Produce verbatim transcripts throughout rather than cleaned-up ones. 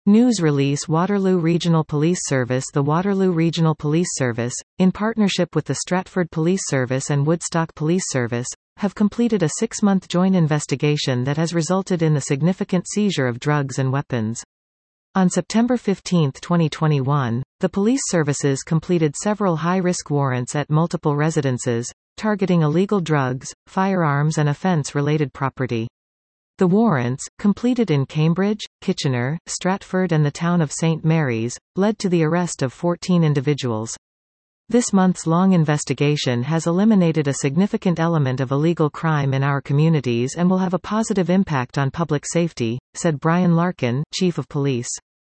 News release Waterloo Regional Police Service The Waterloo Regional Police Service, in partnership with the Stratford Police Service and Woodstock Police Service, have completed a six-month joint investigation that has resulted in the significant seizure of drugs and weapons. On September fifteenth twenty twenty-one, the police services completed several high-risk warrants at multiple residences, targeting illegal drugs, firearms and offence-related property. The warrants, completed in Cambridge, Kitchener, Stratford and the town of Saint Mary's, led to the arrest of fourteen individuals. This months-long investigation has eliminated a significant element of illegal crime in our communities and will have a positive impact on public safety, said Brian Larkin, Chief of Police.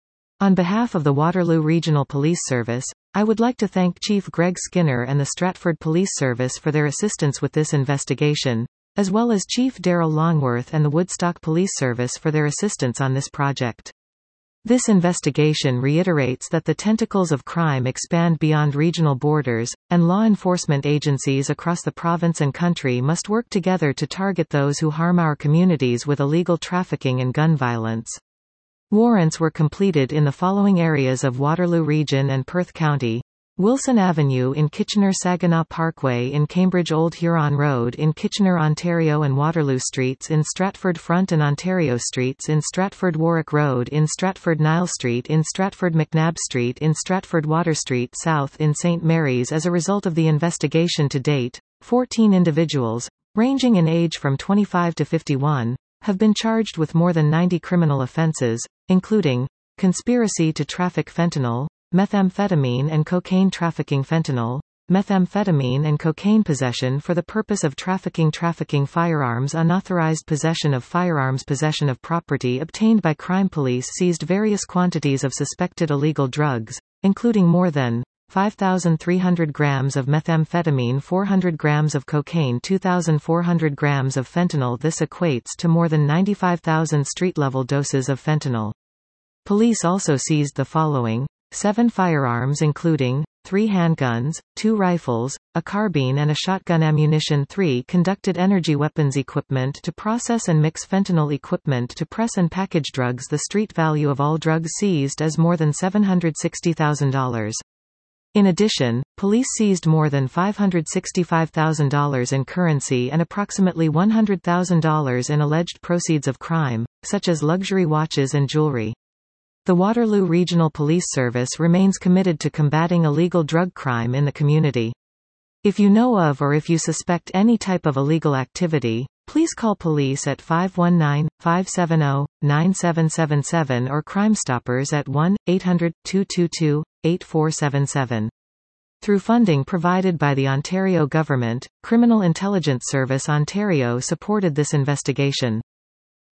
On behalf of the Waterloo Regional Police Service, I would like to thank Chief Greg Skinner and the Stratford Police Service for their assistance with this investigation, as well as Chief Daryl Longworth and the Woodstock Police Service for their assistance on this project. This investigation reiterates that the tentacles of crime expand beyond regional borders, and law enforcement agencies across the province and country must work together to target those who harm our communities with illegal trafficking and gun violence. Warrants were completed in the following areas of Waterloo Region and Perth County: Wilson Avenue in Kitchener, Saginaw Parkway in Cambridge, Old Huron Road in Kitchener, Ontario and Waterloo Streets in Stratford, Front and Ontario Streets in Stratford, Warwick Road in Stratford, Nile Street in Stratford, McNabb Street in Stratford, Water Street South in Saint Mary's. As a result of the investigation to date, fourteen individuals, ranging in age from twenty-five to fifty-one, have been charged with more than ninety criminal offences, including conspiracy to traffic fentanyl, methamphetamine and cocaine trafficking fentanyl, methamphetamine and cocaine possession for the purpose of trafficking trafficking firearms unauthorized possession of firearms possession of property obtained by crime. Police seized various quantities of suspected illegal drugs, including more than five thousand three hundred grams of methamphetamine, four hundred grams of cocaine, two thousand four hundred grams of fentanyl. This equates to more than ninety-five thousand street-level doses of fentanyl. Police also seized the following: seven firearms including three handguns, two rifles, a carbine and a shotgun ammunition. Three conducted energy weapons equipment to process and mix fentanyl equipment to press and package drugs. The street value of all drugs seized is more than seven hundred sixty thousand dollars. In addition, police seized more than five hundred sixty-five thousand dollars in currency and approximately one hundred thousand dollars in alleged proceeds of crime, such as luxury watches and jewelry. The Waterloo Regional Police Service remains committed to combating illegal drug crime in the community. If you know of or if you suspect any type of illegal activity, please call police at five one nine, five seven zero, nine seven seven seven or Crime Stoppers at one eight hundred, two two two, eight four seven seven. Through funding provided by the Ontario Government, Criminal Intelligence Service Ontario supported this investigation.